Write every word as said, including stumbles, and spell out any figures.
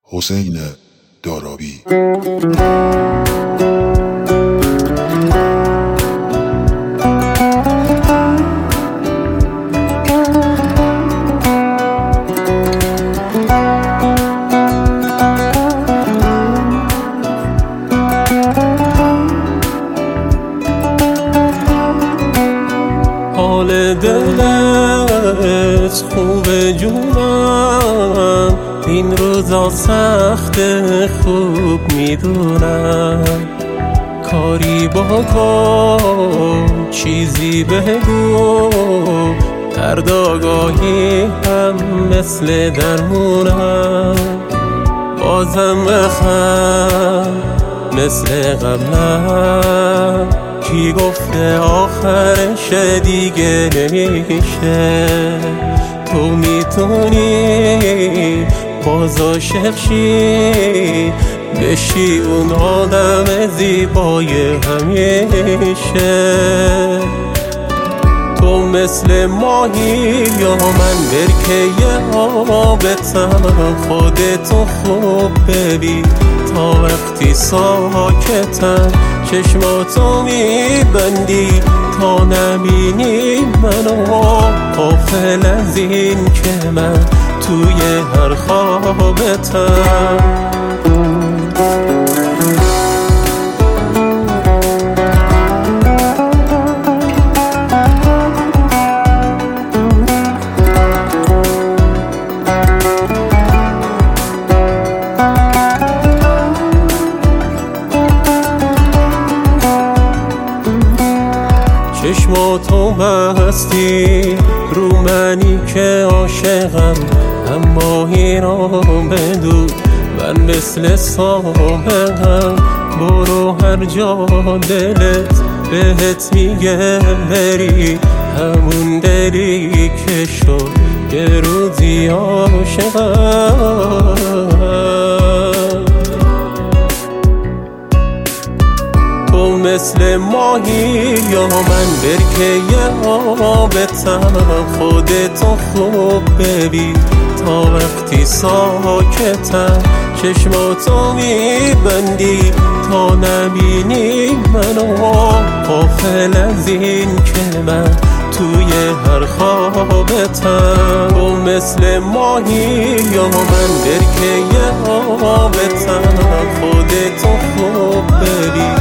حسین دارابی. حال دلت خوب جونم، این روزا سخت خوب میدونم. کاری بکن چیزی بگو، درد آگاهی هم مثل درمونم. بازم بخند مثل قبلم، کی گفته آخرش دیگه نمیشه. تو میتونی باز عاشق شی، بشی اون آدم زیبای همیشه. تو مثل ماهی یا من برکه آبتم، خودتو خوب ببین تا وقتی ساکتم. چشماتو میبندی تا نبینی منو، غافل از این که من توی هر خوابتم. چشماتو بستی رو منی که عاشقم، اما اینو بدون من مثل سابقم. برو هر جا دلت بهت میگه بری، همون دلی که شد یه روزی عاشقم. تو مثل ماهی یا من برکه آبتم، خودتو خوب ببین تا وقتی ساکتم. چشماتو میبندی تا نبینی منو، غافل از این که من توی هر خوابتم. تو مثل ماهی یا من برکه آبتم، خودتو خوب ببین